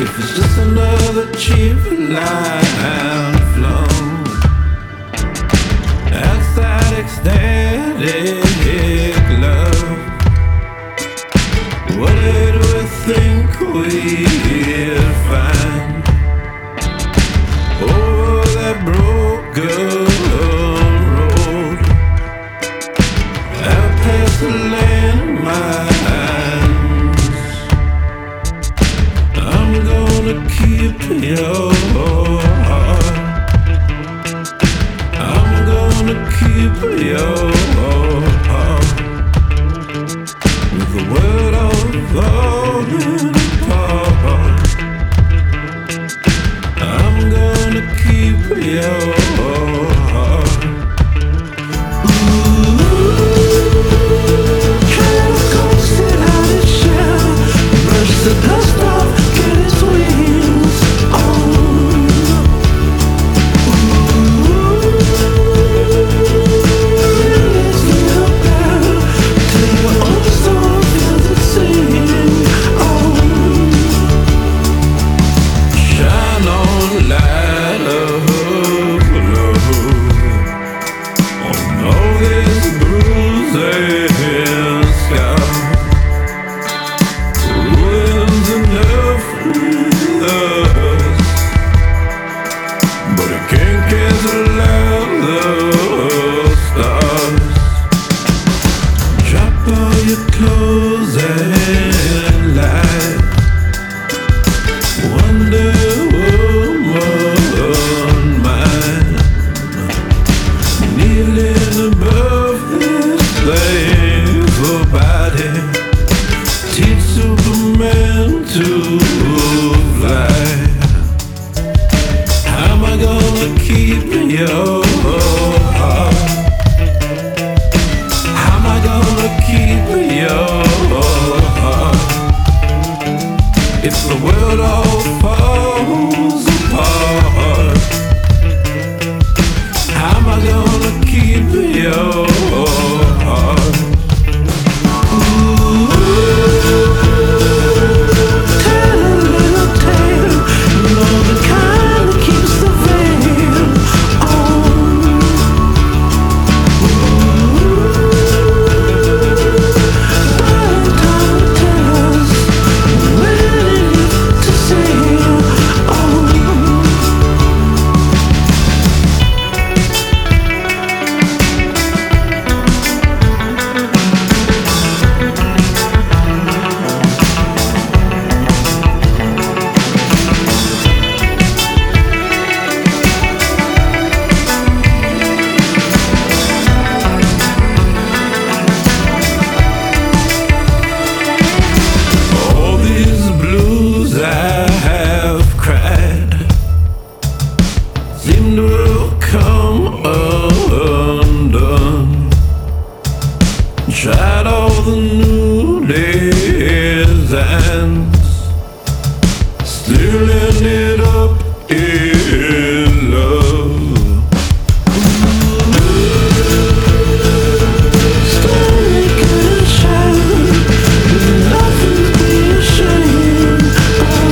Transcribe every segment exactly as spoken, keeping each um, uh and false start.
if it's just another cheap line flown outside ecstatic love. What did we think we'd find over that broken road out past the landmines? I'm gonna keep your heart. I'm gonna keep your heart. With the world all falling apart, I'm gonna keep your heart. Ooh, clouds gonna sit out its shell, brush the dust off, get its wings on. Clothes and light, Wonder Woman mine, kneeling above this playful body, teach Superman to fly. How am I gonna keep your heart? How am I gonna keep your heart if the world all falls apart? How am I gonna keep your heart? Ooh, tell a little tale, you know the kind that keeps the veil on. Seem to come undone. Tried all the new designs, still ended up in love. Static and shine, nothing to be ashamed of.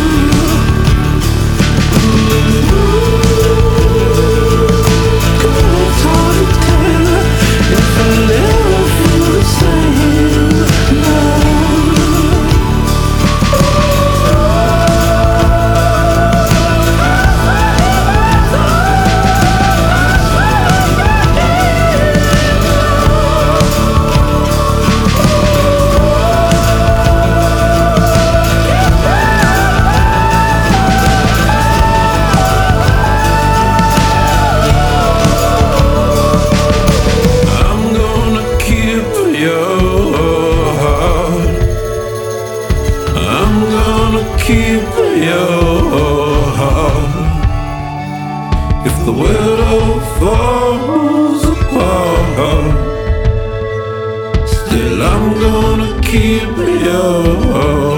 Keep your heart if the world all falls apart. Still, I'm gonna keep your heart.